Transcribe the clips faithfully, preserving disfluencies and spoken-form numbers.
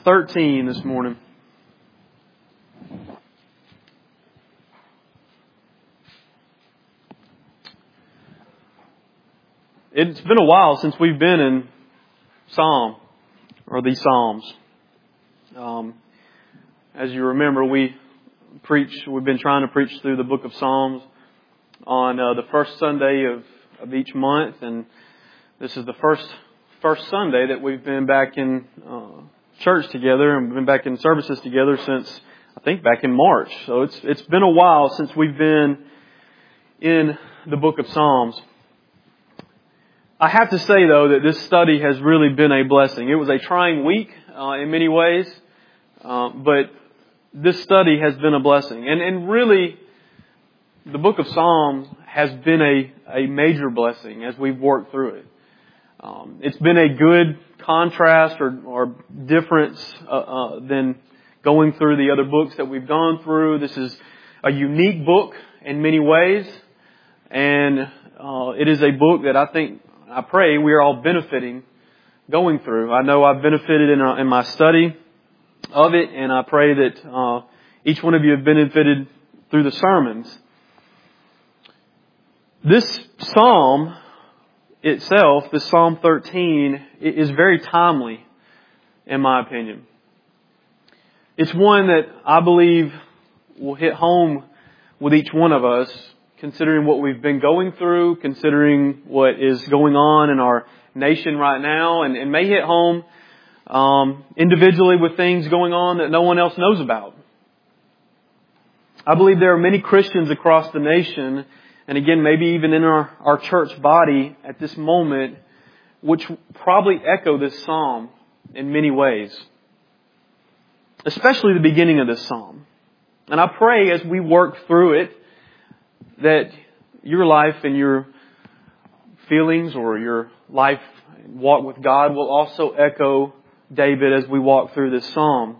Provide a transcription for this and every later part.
thirteen this morning. It's been a while since we've been in Psalm, or the Psalms. Um, as you remember, we preach, we've been trying to preach through the book of Psalms on uh, the first Sunday of, of each month, and this is the first first Sunday that we've been back in uh, church together, and we've been back in services together since, I think, back in March. So it's it's been a while since we've been in the book of Psalms. I have to say, though, that this study has really been a blessing. It was a trying week uh, in many ways, uh, but this study has been a blessing. And, and really, the book of Psalms has been a, a major blessing as we've worked through it. Um, it's been a good contrast or, or difference uh, uh, than going through the other books that we've gone through. This is a unique book in many ways, and uh, it is a book that I think, I pray we are all benefiting going through. I know I've benefited in, in my study of it, and I pray that uh, each one of you have benefited through the sermons. This psalm itself, this Psalm thirteen, is very timely, in my opinion. It's one that I believe will hit home with each one of us, considering what we've been going through, considering what is going on in our nation right now, and, and may hit home um, individually with things going on that no one else knows about. I believe there are many Christians across the nation, and again, maybe even in our, our church body at this moment, which probably echo this psalm in many ways. Especially the beginning of this psalm. And I pray as we work through it, that your life and your feelings or your life walk with God will also echo David as we walk through this psalm.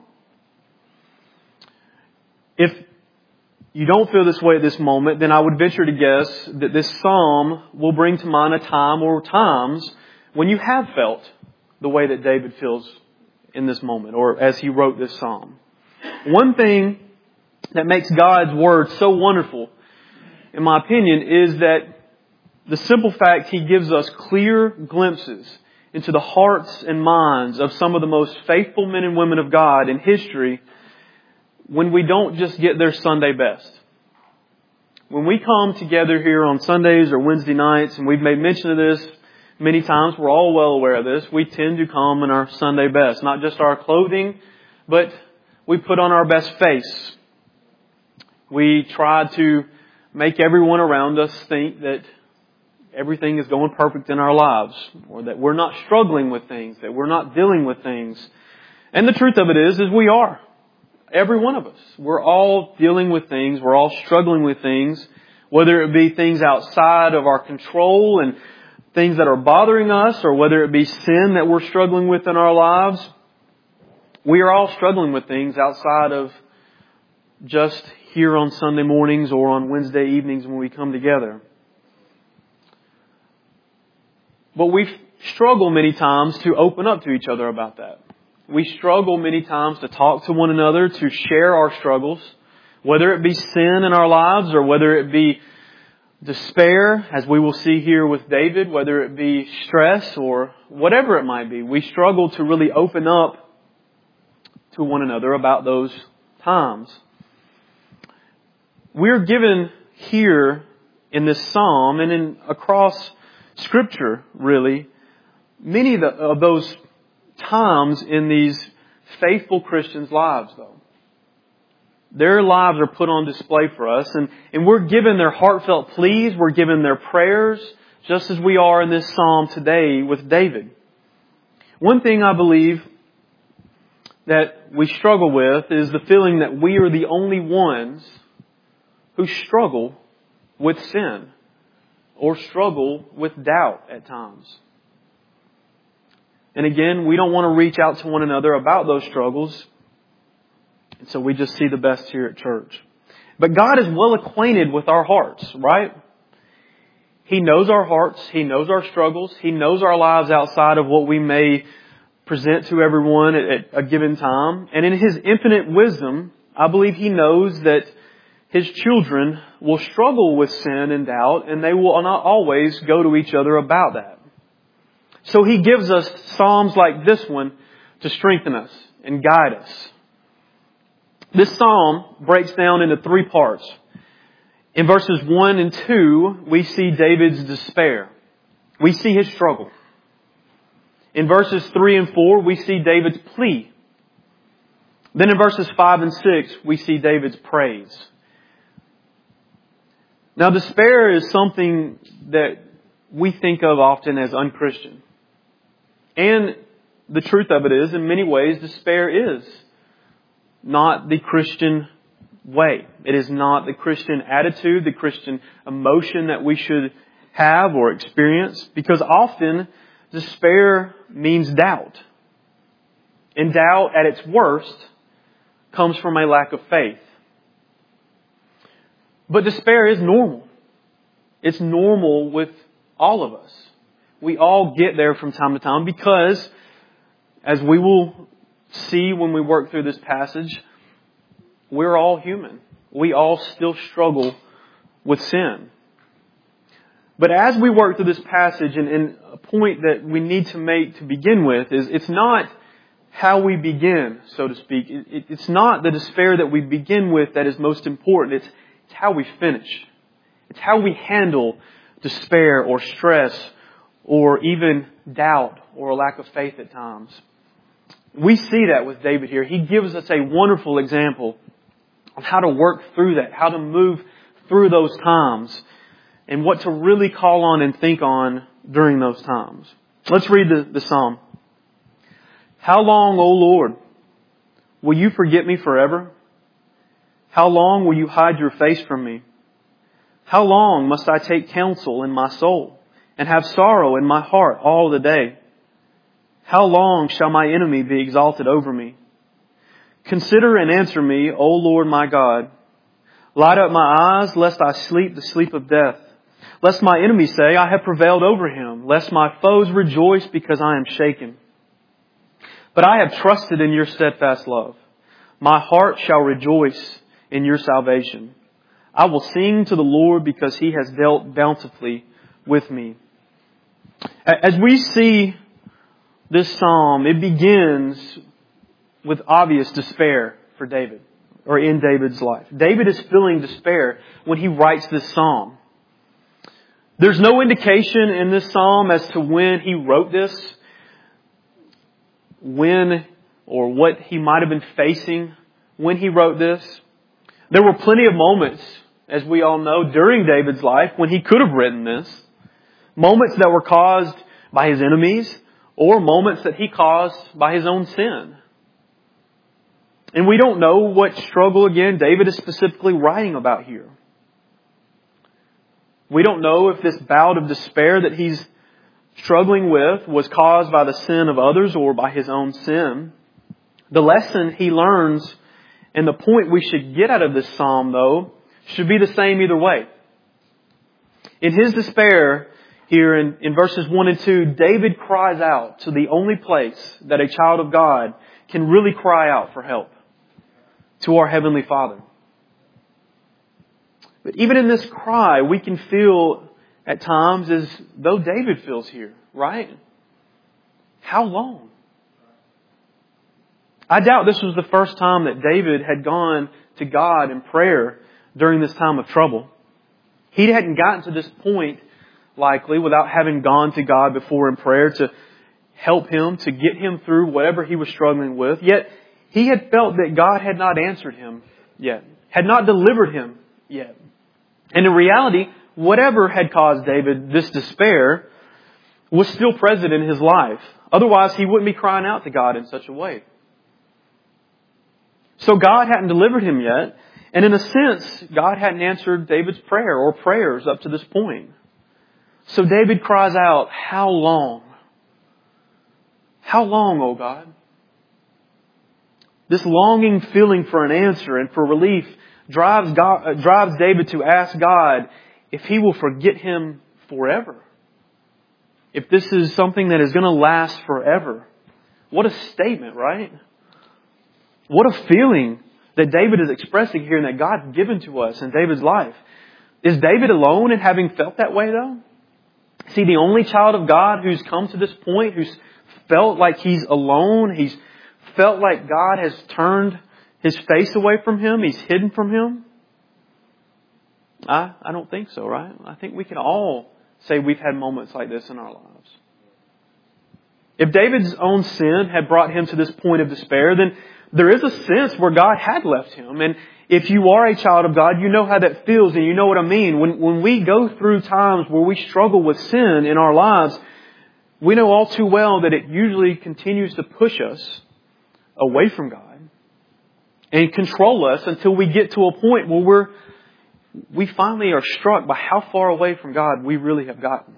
If you don't feel this way at this moment, then I would venture to guess that this psalm will bring to mind a time or times when you have felt the way that David feels in this moment, or as he wrote this psalm. One thing that makes God's Word so wonderful, in my opinion, is that the simple fact He gives us clear glimpses into the hearts and minds of some of the most faithful men and women of God in history when we don't just get their Sunday best. When we come together here on Sundays or Wednesday nights, and we've made mention of this many times, we're all well aware of this, we tend to come in our Sunday best. Not just our clothing, but we put on our best face. We try to make everyone around us think that everything is going perfect in our lives, or that we're not struggling with things, that we're not dealing with things. And the truth of it is, is we are. Every one of us. We're all dealing with things. We're all struggling with things, whether it be things outside of our control and things that are bothering us, or whether it be sin that we're struggling with in our lives. We are all struggling with things outside of just here on Sunday mornings or on Wednesday evenings when we come together. But we struggle many times to open up to each other about that. We struggle many times to talk to one another, to share our struggles, whether it be sin in our lives or whether it be despair, as we will see here with David, whether it be stress or whatever it might be. We struggle to really open up to one another about those times. We're given here in this psalm and in across Scripture, really, many of, the, of those times in these faithful Christians' lives, though. Their lives are put on display for us, and, and we're given their heartfelt pleas, we're given their prayers, just as we are in this psalm today with David. One thing I believe that we struggle with is the feeling that we are the only ones who struggle with sin or struggle with doubt at times. And again, we don't want to reach out to one another about those struggles. And so we just see the best here at church. But God is well acquainted with our hearts, right? He knows our hearts. He knows our struggles. He knows our lives outside of what we may present to everyone at, at a given time. And in His infinite wisdom, I believe He knows that His children will struggle with sin and doubt, and they will not always go to each other about that. So He gives us Psalms like this one to strengthen us and guide us. This Psalm breaks down into three parts. In verses one and two, we see David's despair. We see his struggle. In verses three and four, we see David's plea. Then in verses five and six, we see David's praise. Now, despair is something that we think of often as unchristian. And the truth of it is, in many ways, despair is not the Christian way. It is not the Christian attitude, the Christian emotion that we should have or experience, because often despair means doubt. And doubt at its worst comes from a lack of faith. But despair is normal. It's normal with all of us. We all get there from time to time because, as we will see when we work through this passage, we're all human. We all still struggle with sin. But as we work through this passage, and, and a point that we need to make to begin with is it's not how we begin, so to speak. It, it, it's not the despair that we begin with that is most important. It's, it's how we finish. It's how we handle despair or stress or even doubt or a lack of faith at times. We see that with David here. He gives us a wonderful example of how to work through that, how to move through those times, and what to really call on and think on during those times. Let's read the, the psalm. How long, O Lord, will you forget me forever? How long will you hide your face from me? How long must I take counsel in my soul and have sorrow in my heart all the day? How long shall my enemy be exalted over me? Consider and answer me, O Lord my God. Light up my eyes, lest I sleep the sleep of death. Lest my enemy say, I have prevailed over him. Lest my foes rejoice because I am shaken. But I have trusted in your steadfast love. My heart shall rejoice in your salvation. I will sing to the Lord because He has dealt bountifully with me. As we see this psalm, it begins with obvious despair for David, or in David's life. David is feeling despair when he writes this psalm. There's no indication in this psalm as to when he wrote this, when or what he might have been facing when he wrote this. There were plenty of moments, as we all know, during David's life when he could have written this. Moments that were caused by his enemies or moments that he caused by his own sin. And we don't know what struggle, again, David is specifically writing about here. We don't know if this bout of despair that he's struggling with was caused by the sin of others or by his own sin. The lesson he learns and the point we should get out of this psalm, though, should be the same either way. In his despair, here in, in verses one and two, David cries out to the only place that a child of God can really cry out for help, to our Heavenly Father. But even in this cry, we can feel at times as though David feels here, right? How long? I doubt this was the first time that David had gone to God in prayer during this time of trouble. He hadn't gotten to this point, likely, without having gone to God before in prayer to help him, to get him through whatever he was struggling with. Yet, he had felt that God had not answered him yet, had not delivered him yet. And in reality, whatever had caused David this despair was still present in his life. Otherwise, he wouldn't be crying out to God in such a way. So God hadn't delivered him yet. And in a sense, God hadn't answered David's prayer or prayers up to this point. So David cries out, how long? How long, O God? This longing feeling for an answer and for relief drives God, uh, drives David to ask God if He will forget him forever. If this is something that is going to last forever. What a statement, right? What a feeling that David is expressing here and that God's given to us in David's life. Is David alone in having felt that way though? Is he the only child of God who's come to this point, who's felt like he's alone? He's felt like God has turned His face away from him? He's hidden from Him? I, I don't think so, right? I think we can all say we've had moments like this in our lives. If David's own sin had brought him to this point of despair, then there is a sense where God had left him. And if you are a child of God, you know how that feels and you know what I mean. When, when we go through times where we struggle with sin in our lives, we know all too well that it usually continues to push us away from God and control us until we get to a point where we're, we finally are struck by how far away from God we really have gotten.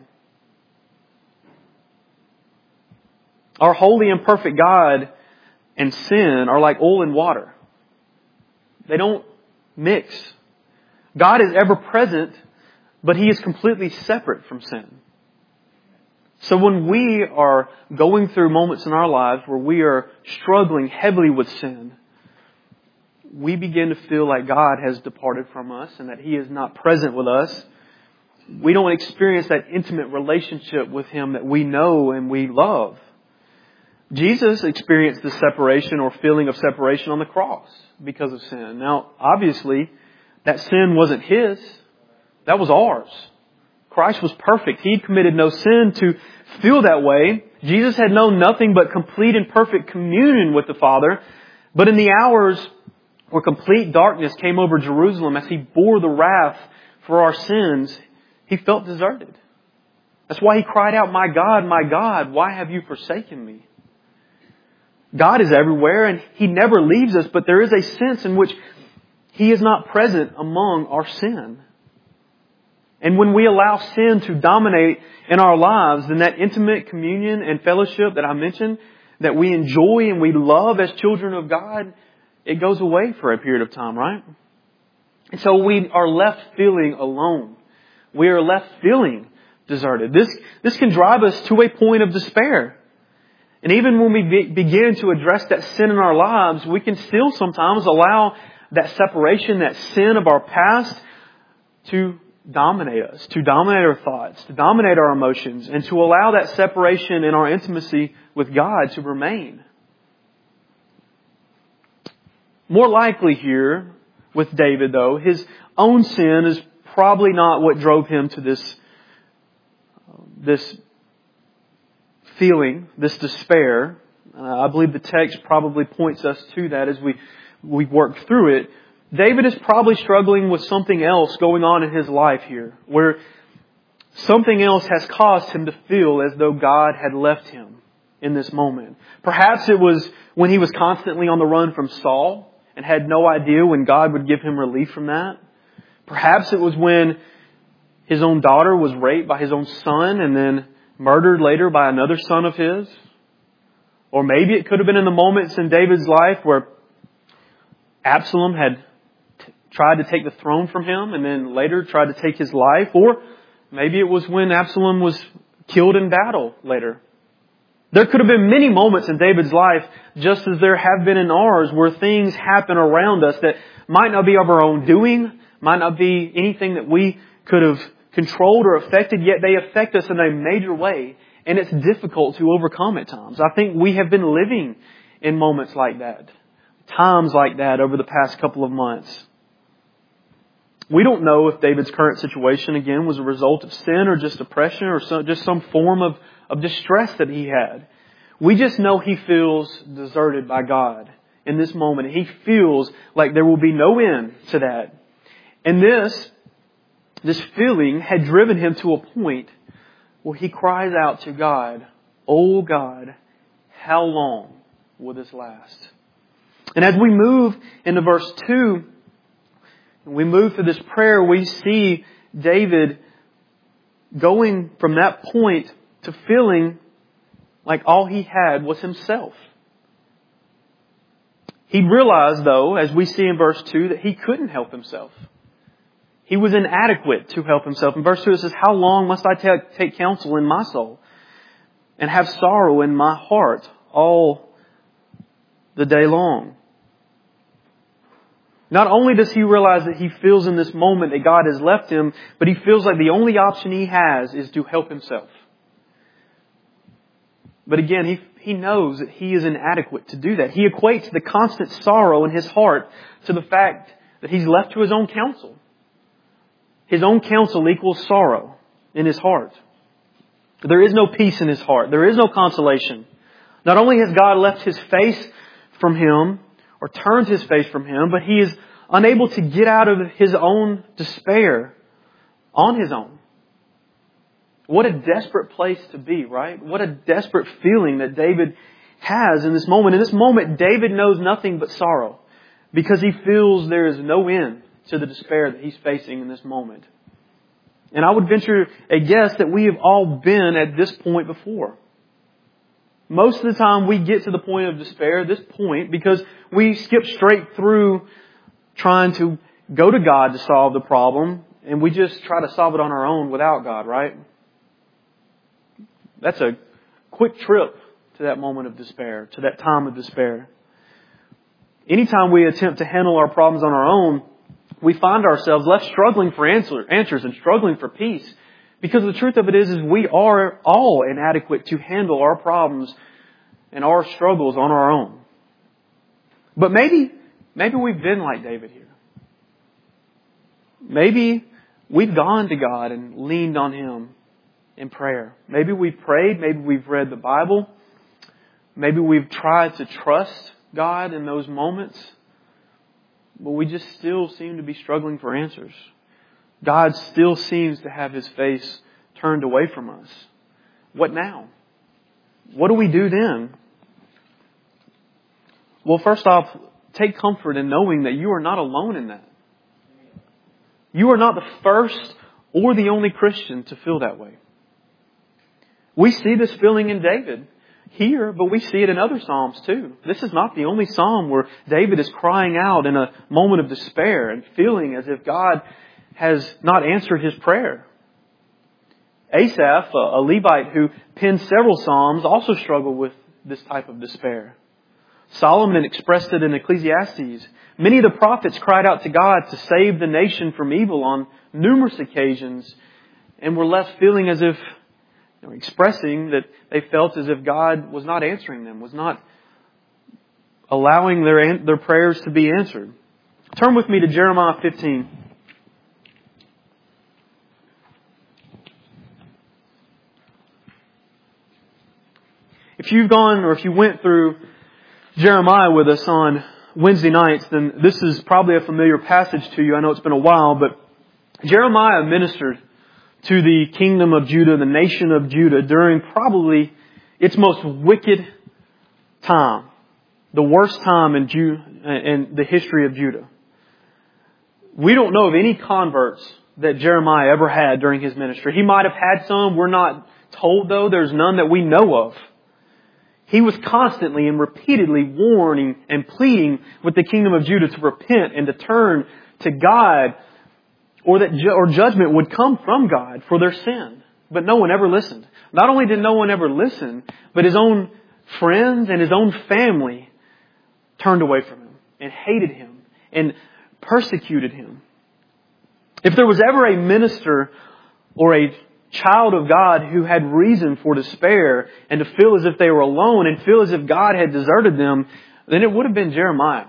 Our holy and perfect God and sin are like oil and water. They don't mix. God is ever present, but He is completely separate from sin. So when we are going through moments in our lives where we are struggling heavily with sin, we begin to feel like God has departed from us and that He is not present with us. We don't experience that intimate relationship with Him that we know and we love. Jesus experienced the separation or feeling of separation on the cross because of sin. Now, obviously, that sin wasn't His. That was ours. Christ was perfect. He committed no sin to feel that way. Jesus had known nothing but complete and perfect communion with the Father. But in the hours where complete darkness came over Jerusalem as He bore the wrath for our sins, He felt deserted. That's why He cried out, "My God, my God, why have you forsaken me?" God is everywhere and He never leaves us, but there is a sense in which He is not present among our sin. And when we allow sin to dominate in our lives, then that intimate communion and fellowship that I mentioned, that we enjoy and we love as children of God, it goes away for a period of time, right? And so we are left feeling alone. We are left feeling deserted. This, this can drive us to a point of despair. And even when we be, begin to address that sin in our lives, we can still sometimes allow that separation, that sin of our past to dominate us, to dominate our thoughts, to dominate our emotions, and to allow that separation in our intimacy with God to remain. More likely here with David, though, his own sin is probably not what drove him to this, this feeling, this despair. Uh, I believe the text probably points us to that as we, we work through it. David is probably struggling with something else going on in his life here, where something else has caused him to feel as though God had left him in this moment. Perhaps it was when he was constantly on the run from Saul and had no idea when God would give him relief from that. Perhaps it was when his own daughter was raped by his own son and then murdered later by another son of his. Or maybe it could have been in the moments in David's life where Absalom had t- tried to take the throne from him and then later tried to take his life. Or maybe it was when Absalom was killed in battle later. There could have been many moments in David's life, just as there have been in ours, where things happen around us that might not be of our own doing, might not be anything that we could have controlled or affected, yet they affect us in a major way. And it's difficult to overcome at times. I think we have been living in moments like that. Times like that over the past couple of months. We don't know if David's current situation, again, was a result of sin or just oppression or some, just some form of, of distress that he had. We just know he feels deserted by God in this moment. He feels like there will be no end to that. And this, this feeling had driven him to a point where he cries out to God, "Oh God, how long will this last?" And as we move into verse two, we move through this prayer, we see David going from that point to feeling like all he had was himself. He realized, though, as we see in verse two, that he couldn't help himself. He was inadequate to help himself. In verse two it says, "How long must I take counsel in my soul and have sorrow in my heart all the day long. Not only does he realize that he feels in this moment that God has left him, but he feels like the only option he has is to help himself. But again, he, he knows that he is inadequate to do that. He equates the constant sorrow in his heart to the fact that he's left to his own counsel. His own counsel equals sorrow in his heart. There is no peace in his heart. There is no consolation. Not only has God left his face from him, or turned his face from him, but he is unable to get out of his own despair on his own. What a desperate place to be, right? What a desperate feeling that David has in this moment. In this moment, David knows nothing but sorrow because he feels there is no end to the despair that he's facing in this moment. And I would venture a guess that we have all been at this point before. Most of the time we get to the point of despair, this point, because we skip straight through trying to go to God to solve the problem, and we just try to solve it on our own without God, right? That's a quick trip to that moment of despair, to that time of despair. Anytime we attempt to handle our problems on our own, we find ourselves left struggling for answer, answers and struggling for peace. Because the truth of it is, is we are all inadequate to handle our problems and our struggles on our own. But maybe, maybe we've been like David here. Maybe we've gone to God and leaned on Him in prayer. Maybe we've prayed. Maybe we've read the Bible. Maybe we've tried to trust God in those moments. But we just still seem to be struggling for answers. God still seems to have His face turned away from us. What now? What do we do then? Well, first off, take comfort in knowing that you are not alone in that. You are not the first or the only Christian to feel that way. We see this feeling in David here, but we see it in other Psalms too. This is not the only Psalm where David is crying out in a moment of despair and feeling as if God has not answered his prayer. Asaph, a Levite who penned several Psalms, also struggled with this type of despair. Solomon expressed it in Ecclesiastes. Many of the prophets cried out to God to save the nation from evil on numerous occasions and were left feeling as if, you know, expressing that they felt as if God was not answering them, was not allowing their, their prayers to be answered. Turn with me to Jeremiah fifteen. If you've gone or if you went through Jeremiah with us on Wednesday nights, then this is probably a familiar passage to you. I know it's been a while, but Jeremiah ministered to the kingdom of Judah, the nation of Judah, during probably its most wicked time, the worst time in, Ju- in the history of Judah. We don't know of any converts that Jeremiah ever had during his ministry. He might have had some. We're not told, though. There's none that we know of. He was constantly and repeatedly warning and pleading with the kingdom of Judah to repent and to turn to God, or that ju- or judgment would come from God for their sin. But no one ever listened. Not only did no one ever listen, but his own friends and his own family turned away from him and hated him and persecuted him. If there was ever a minister or a child of God who had reason for despair and to feel as if they were alone and feel as if God had deserted them, then it would have been Jeremiah.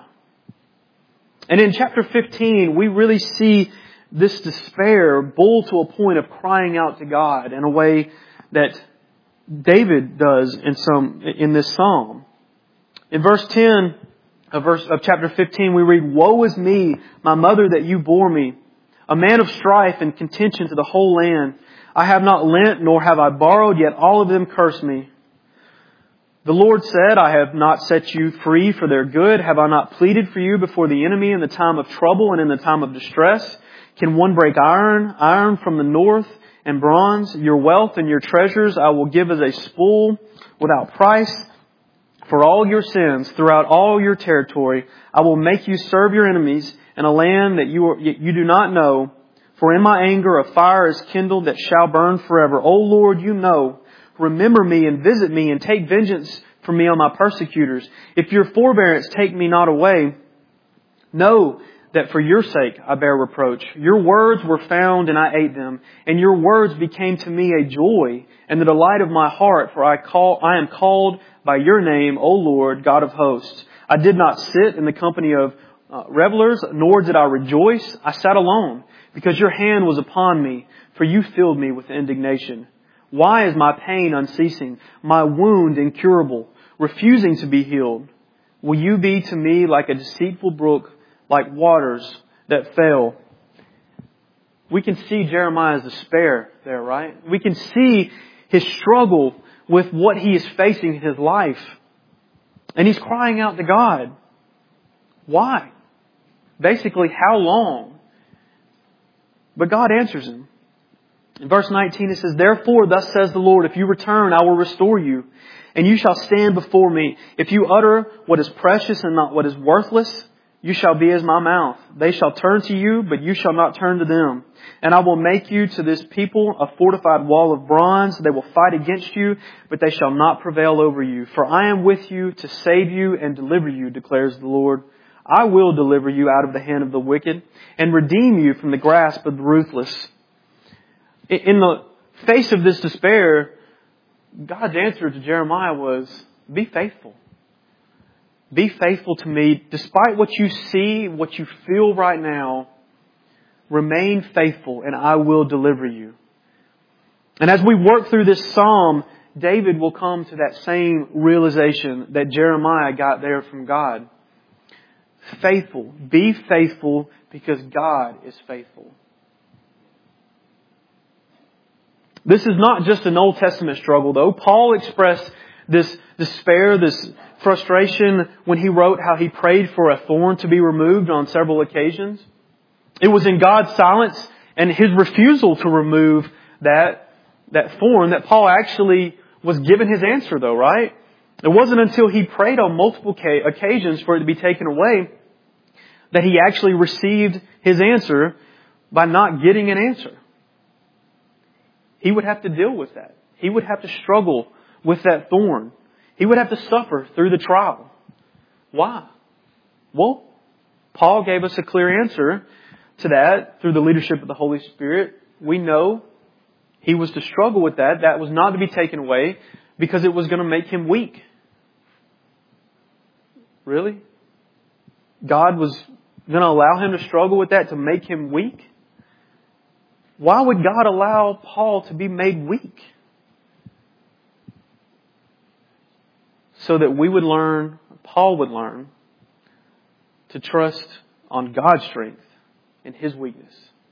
And in chapter fifteen, we really see this despair bull to a point of crying out to God in a way that David does in some in this psalm. In verse ten of verse of chapter fifteen, we read, "Woe is me, my mother, that you bore me, a man of strife and contention to the whole land. I have not lent, nor have I borrowed, yet all of them curse me. The Lord said, I have not set you free for their good. Have I not pleaded for you before the enemy in the time of trouble and in the time of distress? Can one break iron, iron from the north, and bronze? Your wealth and your treasures I will give as a spoil without price. For all your sins throughout all your territory, I will make you serve your enemies in a land that you, are, you do not know. For in my anger a fire is kindled that shall burn forever. O Lord, you know. Remember me and visit me and take vengeance from me on my persecutors. If your forbearance take me not away, know that for your sake I bear reproach. Your words were found and I ate them, and your words became to me a joy and the delight of my heart, for I call, I am called by your name, O Lord, God of hosts. I did not sit in the company of uh, revelers, nor did I rejoice. I sat alone, because your hand was upon me, for you filled me with indignation. Why is my pain unceasing, my wound incurable, refusing to be healed? Will you be to me like a deceitful brook, like waters that fail? We can see Jeremiah's despair there, right? We can see his struggle with what he is facing in his life. And he's crying out to God. Why? Basically, how long? But God answers him. In verse nineteen it says, Therefore, thus says the Lord, if you return, I will restore you, and you shall stand before me. If you utter what is precious and not what is worthless, you shall be as my mouth. They shall turn to you, but you shall not turn to them. And I will make you to this people a fortified wall of bronze. They will fight against you, but they shall not prevail over you. For I am with you to save you and deliver you, declares the Lord. I will deliver you out of the hand of the wicked and redeem you from the grasp of the ruthless. In the face of this despair, God's answer to Jeremiah was, be faithful. Be faithful to me. Despite what you see, what you feel right now, remain faithful and I will deliver you. And as we work through this psalm, David will come to that same realization that Jeremiah got there from God. Faithful. Be faithful because God is faithful. This is not just an Old Testament struggle, though. Paul expressed this despair, this frustration when he wrote how he prayed for a thorn to be removed on several occasions. It was in God's silence and His refusal to remove that, that thorn that Paul actually was given his answer, though, right? It wasn't until he prayed on multiple occasions for it to be taken away that he actually received his answer by not getting an answer. He would have to deal with that. He would have to struggle with that thorn. He would have to suffer through the trial. Why? Well, Paul gave us a clear answer to that through the leadership of the Holy Spirit. We know he was to struggle with that. That was not to be taken away because it was going to make him weak. Really? God was going to allow him to struggle with that to make him weak? Why would God allow Paul to be made weak? So that we would learn, Paul would learn, to trust on God's strength in His weakness.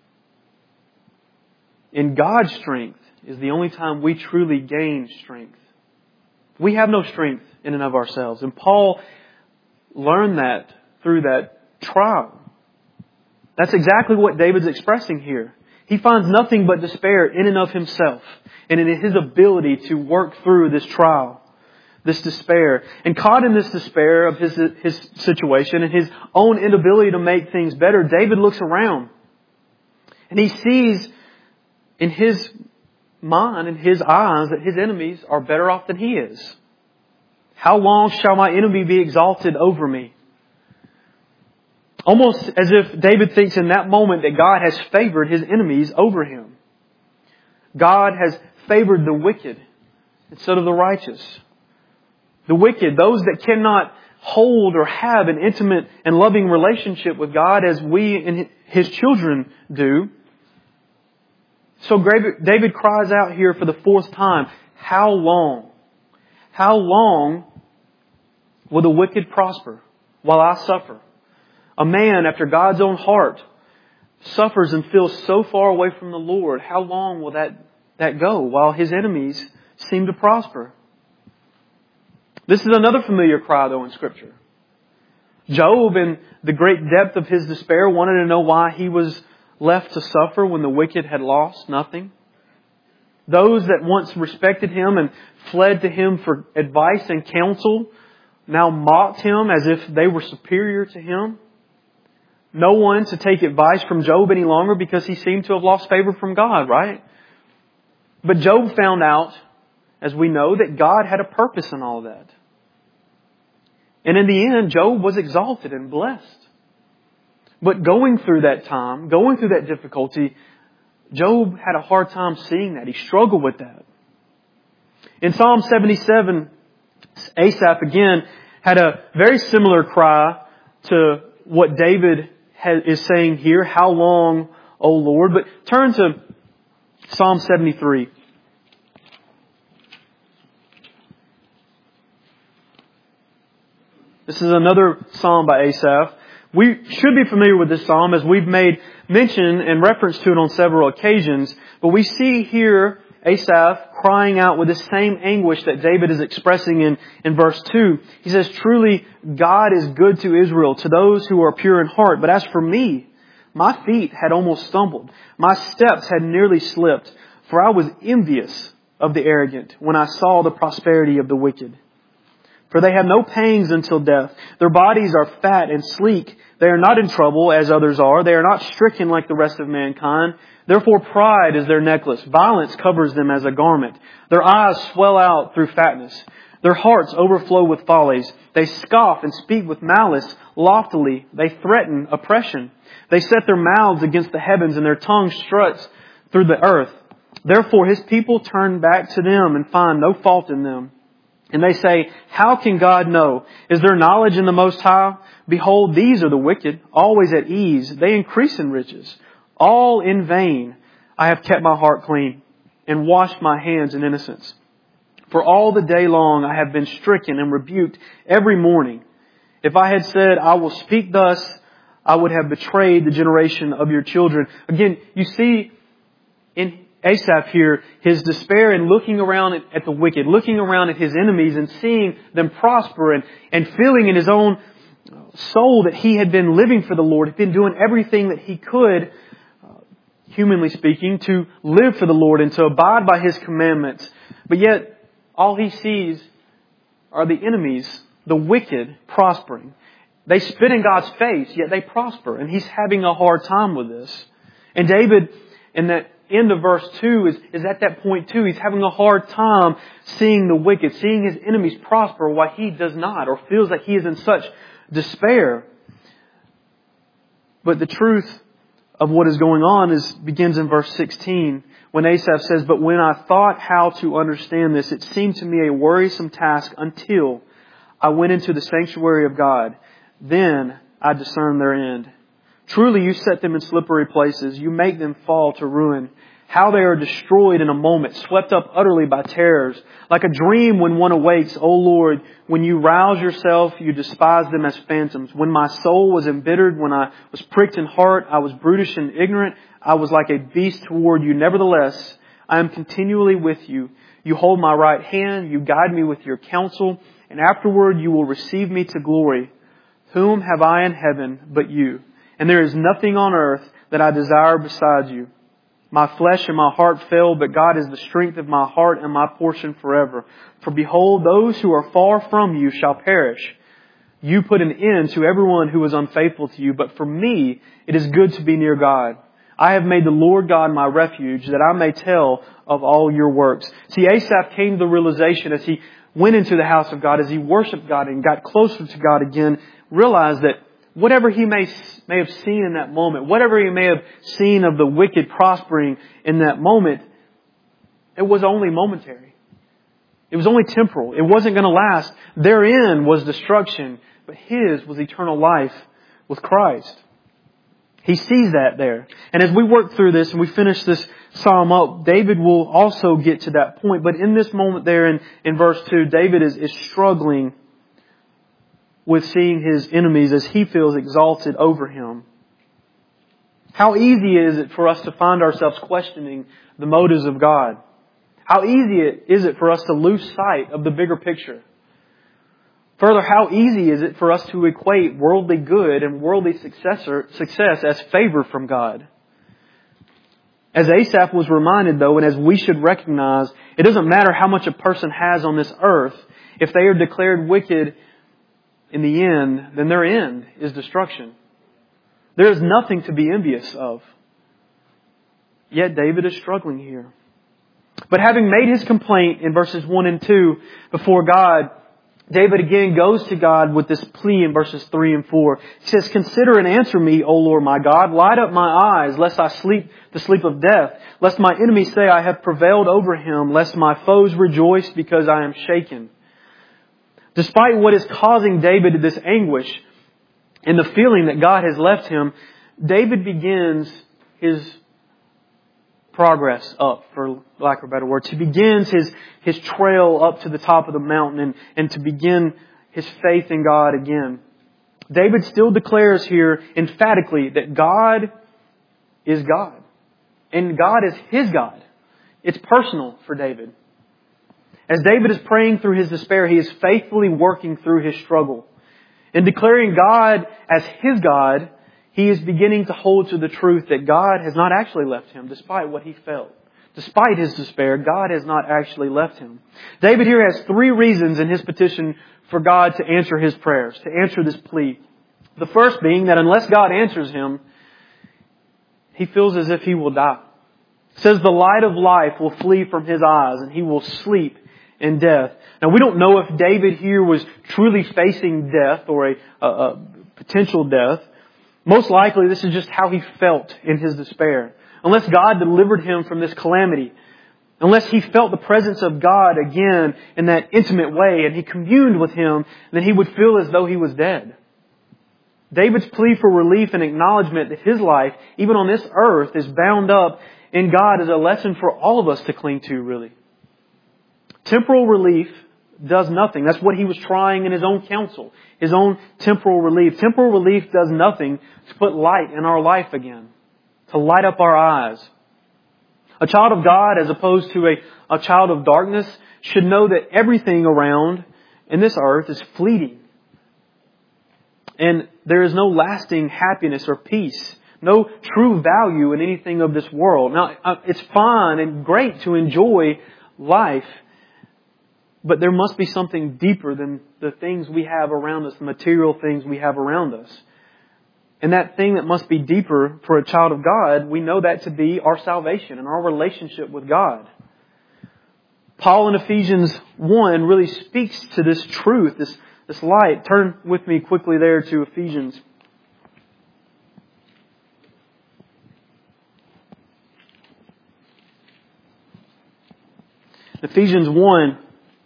In God's strength is the only time we truly gain strength. We have no strength in and of ourselves. And Paul learned that through that trial. That's exactly what David's expressing here. He finds nothing but despair in and of himself and in his ability to work through this trial, this despair. And caught in this despair of his, his situation and his own inability to make things better, David looks around and he sees in his mind, in his eyes, that his enemies are better off than he is. How long shall my enemy be exalted over me? Almost as if David thinks in that moment that God has favored his enemies over him. God has favored the wicked instead of the righteous. The wicked, those that cannot hold or have an intimate and loving relationship with God as we and His children do. So David cries out here for the fourth time, how long? How long will the wicked prosper while I suffer? A man after God's own heart suffers and feels so far away from the Lord. How long will that, that go while his enemies seem to prosper? This is another familiar cry, though, in Scripture. Job, in the great depth of his despair, wanted to know why he was left to suffer when the wicked had lost nothing. Those that once respected him and fled to him for advice and counsel now mocked him as if they were superior to him. No one to take advice from Job any longer because he seemed to have lost favor from God, right? But Job found out, as we know, that God had a purpose in all of that. And in the end, Job was exalted and blessed. But going through that time, going through that difficulty, Job had a hard time seeing that. He struggled with that. In Psalm seventy-seven, Asaph again had a very similar cry to what David is saying here. How long, O Lord? But turn to Psalm seventy-three. This is another psalm by Asaph. We should be familiar with this psalm as we've made mention and reference to it on several occasions. But we see here Asaph crying out with the same anguish that David is expressing in, in verse two. He says, "Truly, God is good to Israel, to those who are pure in heart. But as for me, my feet had almost stumbled. My steps had nearly slipped. For I was envious of the arrogant when I saw the prosperity of the wicked. For they have no pangs until death. Their bodies are fat and sleek. They are not in trouble as others are. They are not stricken like the rest of mankind. Therefore pride is their necklace. Violence covers them as a garment. Their eyes swell out through fatness. Their hearts overflow with follies. They scoff and speak with malice loftily. They threaten oppression. They set their mouths against the heavens and their tongue struts through the earth. Therefore His people turn back to them and find no fault in them. And they say, how can God know? Is there knowledge in the Most High? Behold, these are the wicked, always at ease. They increase in riches. All in vain I have kept my heart clean and washed my hands in innocence. For all the day long I have been stricken and rebuked every morning. If I had said, I will speak thus, I would have betrayed the generation of your children." Again, you see in Asaph here, his despair and looking around at the wicked, looking around at his enemies and seeing them prosper and, and feeling in his own soul that he had been living for the Lord, had been doing everything that he could, uh, humanly speaking, to live for the Lord and to abide by His commandments. But yet, all he sees are the enemies, the wicked, prospering. They spit in God's face, yet they prosper. And he's having a hard time with this. And David, in that end of verse two, is, is at that point too. He's having a hard time seeing the wicked, seeing his enemies prosper while he does not, or feels like he is in such despair. But the truth of what is going on is begins in verse sixteen, when Asaph says, "But when I thought how to understand this, it seemed to me a worrisome task until I went into the sanctuary of God. Then I discerned their end. Truly you set them in slippery places. You make them fall to ruin. How they are destroyed in a moment, swept up utterly by terrors. Like a dream when one awakes, O Lord, when you rouse yourself, you despise them as phantoms. When my soul was embittered, when I was pricked in heart, I was brutish and ignorant. I was like a beast toward you. Nevertheless, I am continually with you. You hold my right hand. You guide me with your counsel. And afterward you will receive me to glory. Whom have I in heaven but you? And there is nothing on earth that I desire besides you. My flesh and my heart fail, but God is the strength of my heart and my portion forever. For behold, those who are far from you shall perish. You put an end to everyone who is unfaithful to you. But for me, it is good to be near God. I have made the Lord God my refuge, that I may tell of all your works." See, Asaph came to the realization as he went into the house of God, as he worshiped God and got closer to God again, realized that whatever he may, may have seen in that moment, whatever he may have seen of the wicked prospering in that moment, it was only momentary. It was only temporal. It wasn't going to last. Their end was destruction, but his was eternal life with Christ. He sees that there. And as we work through this and we finish this psalm up, David will also get to that point. But in this moment there in, in verse two, David is, is struggling with seeing his enemies as he feels exalted over him. How easy is it for us to find ourselves questioning the motives of God? How easy is it for us to lose sight of the bigger picture? Further, how easy is it for us to equate worldly good and worldly successor, success as favor from God? As Asaph was reminded, though, and as we should recognize, it doesn't matter how much a person has on this earth. If they are declared wicked in the end, then their end is destruction. There is nothing to be envious of. Yet David is struggling here. But having made his complaint in verses one and two before God, David again goes to God with this plea in verses three and four. He says, "Consider and answer me, O Lord my God. Light up my eyes, lest I sleep the sleep of death. Lest my enemies say I have prevailed over him. Lest my foes rejoice because I am shaken." Despite what is causing David this anguish and the feeling that God has left him, David begins his progress up, for lack of a better word. He begins his, his trail up to the top of the mountain and, and to begin his faith in God again. David still declares here emphatically that God is God. And God is his God. It's personal for David. As David is praying through his despair, he is faithfully working through his struggle. In declaring God as his God, he is beginning to hold to the truth that God has not actually left him, despite what he felt. Despite his despair, God has not actually left him. David here has three reasons in his petition for God to answer his prayers, to answer this plea. The first being that unless God answers him, he feels as if he will die. It says the light of life will flee from his eyes and he will sleep in death. Now we don't know if David here was truly facing death or a, a, a potential death. Most likely this is just how he felt in his despair. Unless God delivered him from this calamity, unless he felt the presence of God again in that intimate way and he communed with him, then he would feel as though he was dead. David's plea for relief and acknowledgement that his life, even on this earth, is bound up in God is a lesson for all of us to cling to, really. Temporal relief does nothing. That's what he was trying in his own counsel. His own temporal relief. Temporal relief does nothing to put light in our life again. To light up our eyes. A child of God, as opposed to a, a child of darkness, should know that everything around in this earth is fleeting. And there is no lasting happiness or peace. No true value in anything of this world. Now, it's fine and great to enjoy life, but there must be something deeper than the things we have around us, the material things we have around us. And that thing that must be deeper for a child of God, we know that to be our salvation and our relationship with God. Paul in Ephesians one really speaks to this truth, this, this light. Turn with me quickly there to Ephesians. Ephesians one,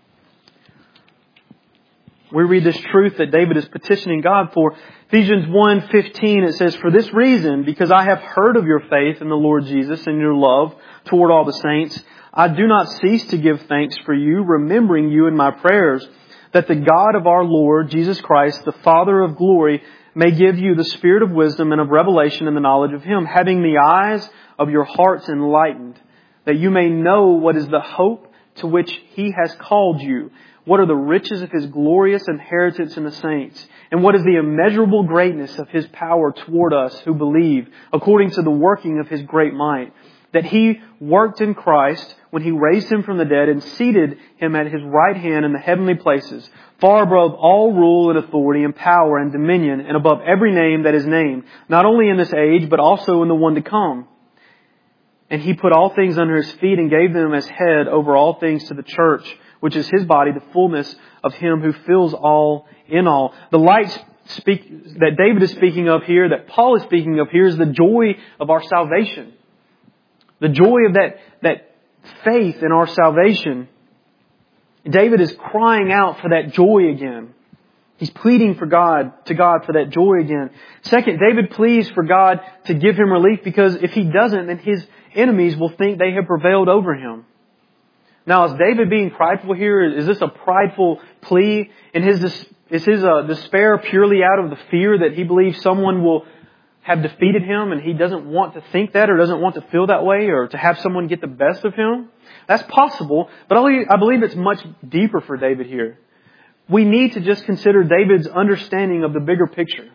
we read this truth that David is petitioning God for. Ephesians one fifteen, it says, "For this reason, because I have heard of your faith in the Lord Jesus and your love toward all the saints, I do not cease to give thanks for you, remembering you in my prayers, that the God of our Lord Jesus Christ, the Father of glory, may give you the spirit of wisdom and of revelation in the knowledge of Him, having the eyes of your hearts enlightened, that you may know what is the hope to which He has called you, what are the riches of His glorious inheritance in the saints, and what is the immeasurable greatness of His power toward us who believe, according to the working of His great might, that He worked in Christ when He raised Him from the dead and seated Him at His right hand in the heavenly places, far above all rule and authority and power and dominion, and above every name that is named, not only in this age, but also in the one to come. And He put all things under His feet and gave them as head over all things to the church, which is His body, the fullness of Him who fills all in all." The light speak, that David is speaking of here, that Paul is speaking of here, is the joy of our salvation. The joy of that, that faith in our salvation. David is crying out for that joy again. He's pleading for God, to God for that joy again. Second, David pleads for God to give him relief, because if He doesn't, then his enemies will think they have prevailed over him. Now, is David being prideful here? Is this a prideful plea? And his, is his uh, despair purely out of the fear that he believes someone will have defeated him and he doesn't want to think that or doesn't want to feel that way or to have someone get the best of him? That's possible, but I believe it's much deeper for David here. We need to just consider David's understanding of the bigger picture.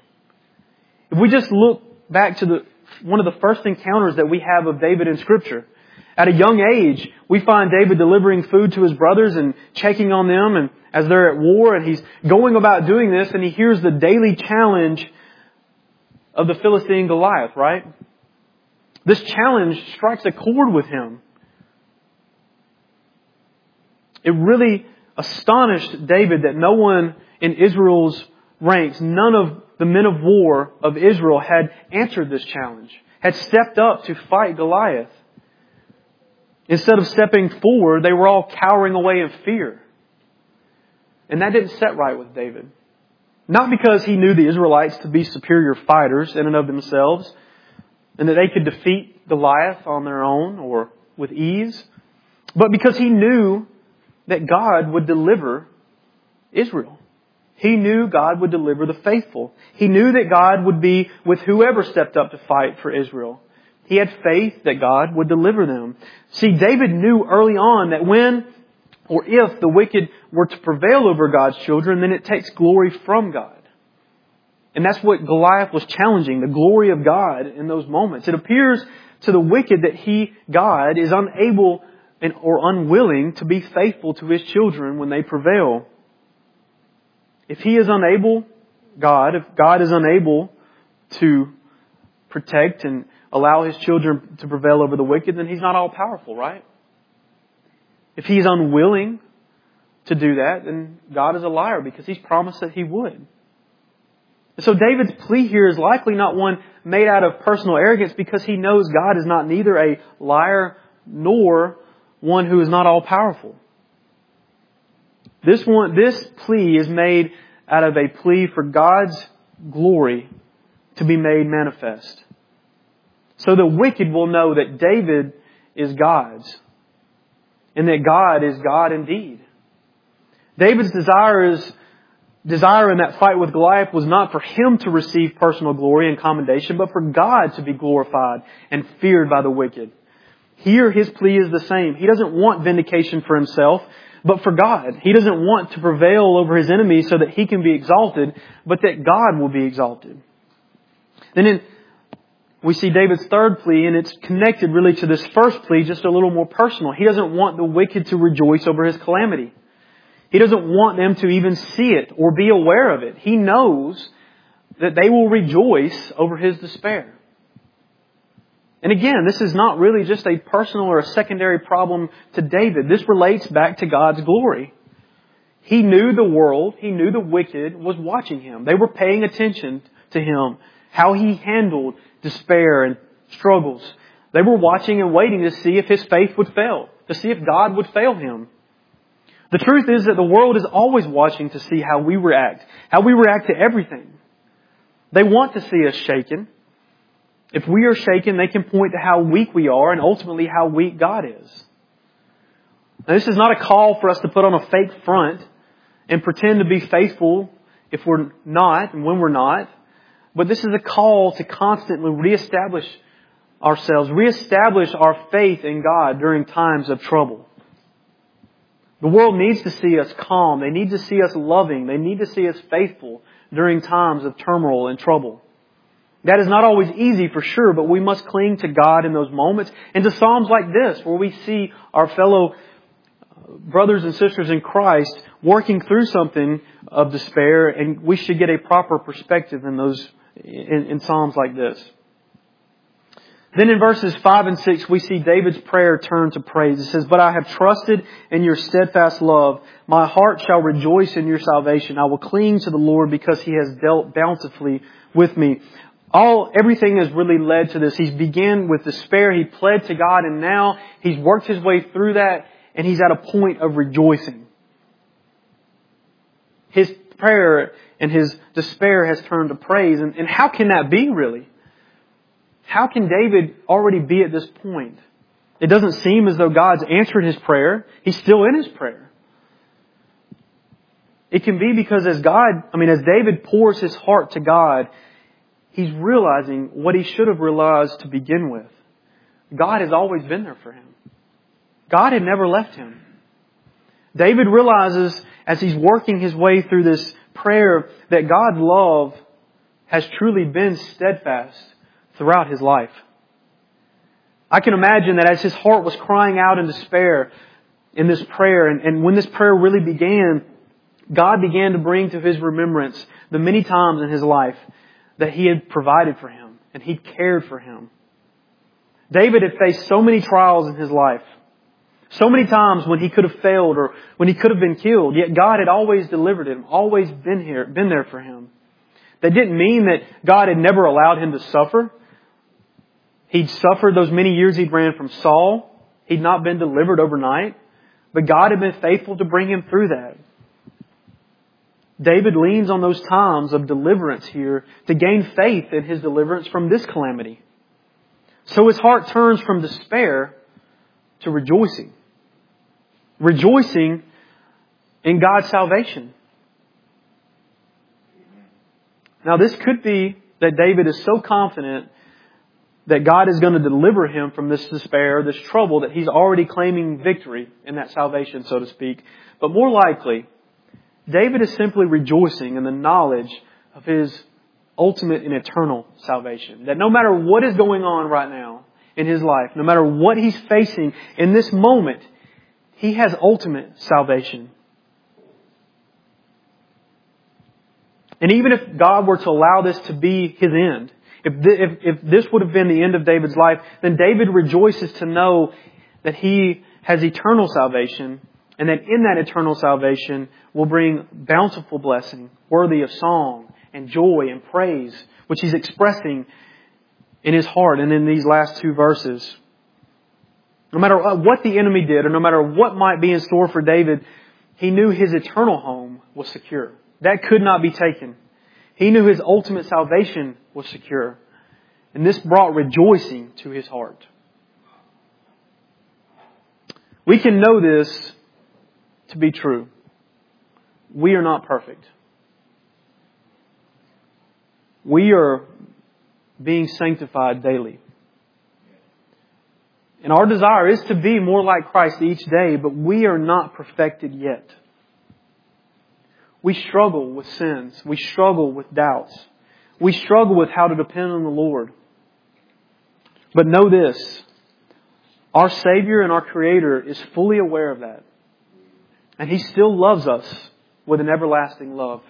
If we just look back to the one of the first encounters that we have of David in Scripture, at a young age, we find David delivering food to his brothers and checking on them and as they're at war, and he's going about doing this, and he hears the daily challenge of the Philistine Goliath, right? This challenge strikes a chord with him. It really astonished David that no one in Israel's ranks, none of the men of war of Israel had answered this challenge, had stepped up to fight Goliath. Instead of stepping forward, they were all cowering away in fear. And that didn't set right with David. Not because he knew the Israelites to be superior fighters in and of themselves, and that they could defeat Goliath on their own or with ease, but because he knew that God would deliver Israel. He knew God would deliver the faithful. He knew that God would be with whoever stepped up to fight for Israel. He had faith that God would deliver them. See, David knew early on that when or if the wicked were to prevail over God's children, then it takes glory from God. And that's what Goliath was challenging, the glory of God in those moments. It appears to the wicked that he, God, is unable and or unwilling to be faithful to His children when they prevail. If He is unable, God, if God is unable to protect and allow His children to prevail over the wicked, then He's not all powerful, right? If He's unwilling to do that, then God is a liar because He's promised that He would. So David's plea here is likely not one made out of personal arrogance because he knows God is not neither a liar nor one who is not all powerful. This one, this plea is made out of a plea for God's glory to be made manifest. So the wicked will know that David is God's and that God is God indeed. David's desire is Desire in that fight with Goliath was not for him to receive personal glory and commendation, but for God to be glorified and feared by the wicked. Here his plea is the same. He doesn't want vindication for himself, but for God. He doesn't want to prevail over his enemies so that he can be exalted, but that God will be exalted. Then in, we see David's third plea, and it's connected really to this first plea, just a little more personal. He doesn't want the wicked to rejoice over his calamity. He doesn't want them to even see it or be aware of it. He knows that they will rejoice over his despair. And again, this is not really just a personal or a secondary problem to David. This relates back to God's glory. He knew the world, he knew the wicked was watching him. They were paying attention to him, how he handled despair and struggles. They were watching and waiting to see if his faith would fail, to see if God would fail him. The truth is that the world is always watching to see how we react, how we react to everything. They want to see us shaken. If we are shaken, they can point to how weak we are and ultimately how weak God is. Now, this is not a call for us to put on a fake front and pretend to be faithful if we're not and when we're not. But this is a call to constantly reestablish ourselves, reestablish our faith in God during times of trouble. The world needs to see us calm. They need to see us loving. They need to see us faithful during times of turmoil and trouble. That is not always easy for sure, but we must cling to God in those moments and to Psalms like this, where we see our fellow brothers and sisters in Christ working through something of despair, and we should get a proper perspective in those in, in Psalms like this. Then in verses five and six, we see David's prayer turn to praise. It says, "But I have trusted in your steadfast love. My heart shall rejoice in your salvation. I will cling to the Lord because He has dealt bountifully with me." All, everything has really led to this. He's began with despair. He pled to God, and now he's worked his way through that, and he's at a point of rejoicing. His prayer and his despair has turned to praise. And, and how can that be, really? How can David already be at this point? It doesn't seem as though God's answered his prayer. He's still in his prayer. It can be because as God, I mean, as David pours his heart to God, he's realizing what he should have realized to begin with. God has always been there for him. God had never left him. David realizes as he's working his way through this prayer that God's love has truly been steadfast throughout his life. I can imagine that as his heart was crying out in despair in this prayer, and, and when this prayer really began, God began to bring to his remembrance the many times in his life that He had provided for him and He cared for him. David had faced so many trials in his life, So many times when he could have failed or when he could have been killed, yet God had always delivered him, always been here, been there for him. That didn't mean that God had never allowed him to suffer. He'd suffered those many years he'd ran from Saul. He'd not been delivered overnight. But God had been faithful to bring him through that. David leans on those times of deliverance here to gain faith in his deliverance from this calamity. So his heart turns from despair to rejoicing. Rejoicing in God's salvation. Now this could be that David is so confident that God is going to deliver him from this despair, this trouble, that he's already claiming victory in that salvation, so to speak. But more likely, David is simply rejoicing in the knowledge of his ultimate and eternal salvation. That no matter what is going on right now in his life, no matter what he's facing in this moment, he has ultimate salvation. And even if God were to allow this to be his end, If, if, if this would have been the end of David's life, then David rejoices to know that he has eternal salvation and that in that eternal salvation will bring bountiful blessing, worthy of song and joy and praise, which he's expressing in his heart and in these last two verses. No matter what the enemy did or no matter what might be in store for David, he knew his eternal home was secure. That could not be taken. He knew his ultimate salvation was secure. And this brought rejoicing to his heart. We can know this to be true. We are not perfect. We are being sanctified daily. And our desire is to be more like Christ each day, but we are not perfected yet. We struggle with sins. We struggle with doubts. We struggle with how to depend on the Lord. But know this, our Savior and our Creator is fully aware of that. And He still loves us with an everlasting love.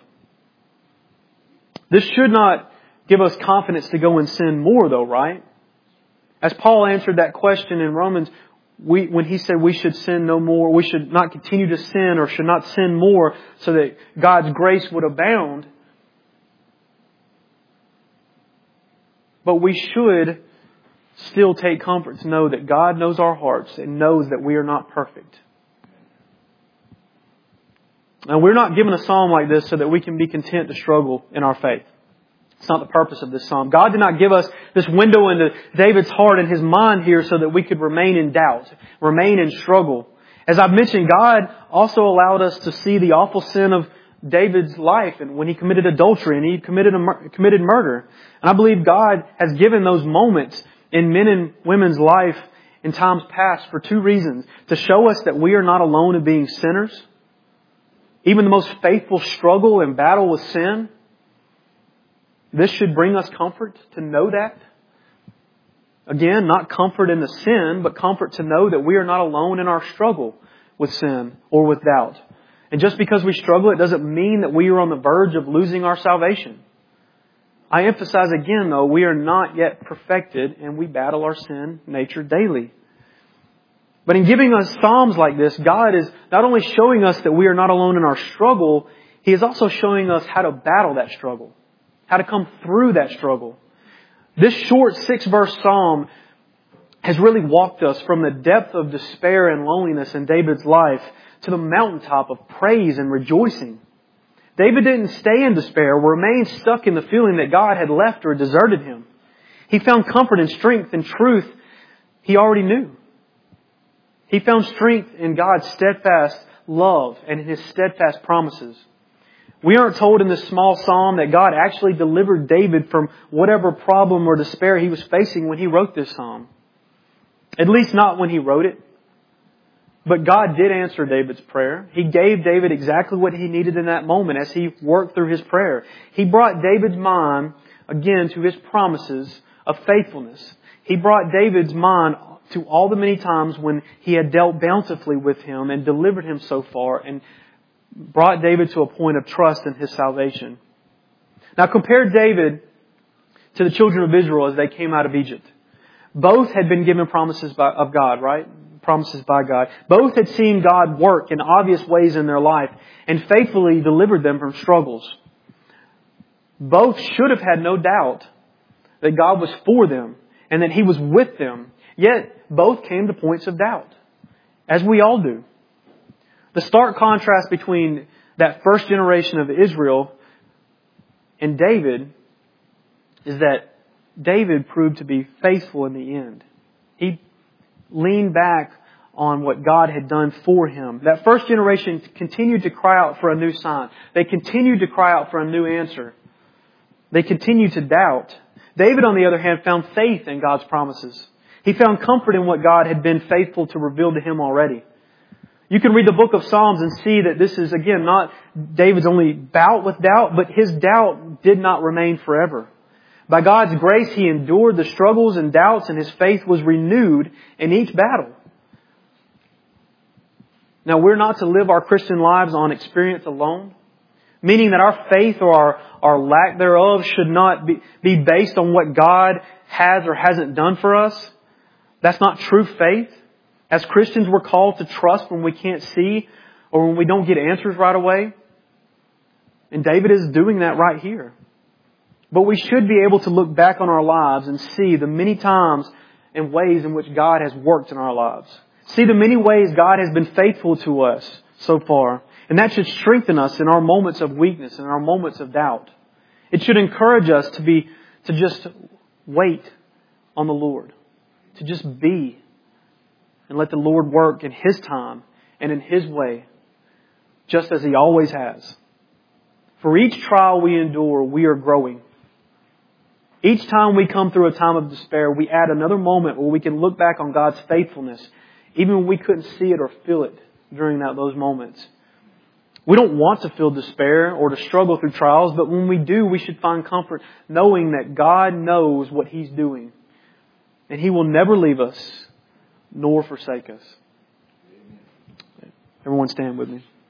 This should not give us confidence to go and sin more though, right? As Paul answered that question in Romans, we, when he said we should sin no more, we should not continue to sin or should not sin more so that God's grace would abound. But we should still take comfort to know that God knows our hearts and knows that we are not perfect. And we're not given a psalm like this so that we can be content to struggle in our faith. It's not the purpose of this psalm. God did not give us this window into David's heart and his mind here so that we could remain in doubt, remain in struggle. As I've mentioned, God also allowed us to see the awful sin of David's life and when he committed adultery and he committed a, committed murder. And I believe God has given those moments in men and women's life in times past for two reasons. To show us that we are not alone in being sinners. Even the most faithful struggle and battle with sin. This should bring us comfort to know that. Again, not comfort in the sin, but comfort to know that we are not alone in our struggle with sin or with doubt. And just because we struggle, it doesn't mean that we are on the verge of losing our salvation. I emphasize again, though, we are not yet perfected and we battle our sin nature daily. But in giving us psalms like this, God is not only showing us that we are not alone in our struggle, He is also showing us how to battle that struggle. How to come through that struggle. This short six-verse psalm has really walked us from the depth of despair and loneliness in David's life to the mountaintop of praise and rejoicing. David didn't stay in despair or remain stuck in the feeling that God had left or deserted him. He found comfort and strength and truth he already knew. He found strength in God's steadfast love and in His steadfast promises. We aren't told in this small psalm that God actually delivered David from whatever problem or despair he was facing when he wrote this psalm. At least not when he wrote it. But God did answer David's prayer. He gave David exactly what he needed in that moment as he worked through his prayer. He brought David's mind, again, to His promises of faithfulness. He brought David's mind to all the many times when He had dealt bountifully with him and delivered him so far and brought David to a point of trust in his salvation. Now compare David to the children of Israel as they came out of Egypt. Both had been given promises by, of God, right? promises by God. Both had seen God work in obvious ways in their life and faithfully delivered them from struggles. Both should have had no doubt that God was for them and that He was with them. Yet both came to points of doubt, as we all do. The stark contrast between that first generation of Israel and David is that David proved to be faithful in the end. He leaned back on what God had done for him. That first generation continued to cry out for a new sign. They continued to cry out for a new answer. They continued to doubt. David, on the other hand, found faith in God's promises. He found comfort in what God had been faithful to reveal to him already. You can read the book of Psalms and see that this is, again, not David's only bout with doubt, but his doubt did not remain forever. By God's grace, he endured the struggles and doubts, and his faith was renewed in each battle. Now, we're not to live our Christian lives on experience alone, meaning that our faith or our, our lack thereof should not be, be based on what God has or hasn't done for us. That's not true faith. As Christians, we're called to trust when we can't see or when we don't get answers right away. And David is doing that right here. But we should be able to look back on our lives and see the many times and ways in which God has worked in our lives. See the many ways God has been faithful to us so far. And that should strengthen us in our moments of weakness and our moments of doubt. It should encourage us to be, to just wait on the Lord. To just be and let the Lord work in His time and in His way, just as He always has. For each trial we endure, we are growing. Each time we come through a time of despair, we add another moment where we can look back on God's faithfulness, even when we couldn't see it or feel it during that, those moments. We don't want to feel despair or to struggle through trials, but when we do, we should find comfort knowing that God knows what He's doing. And He will never leave us nor forsake us. Everyone stand with me.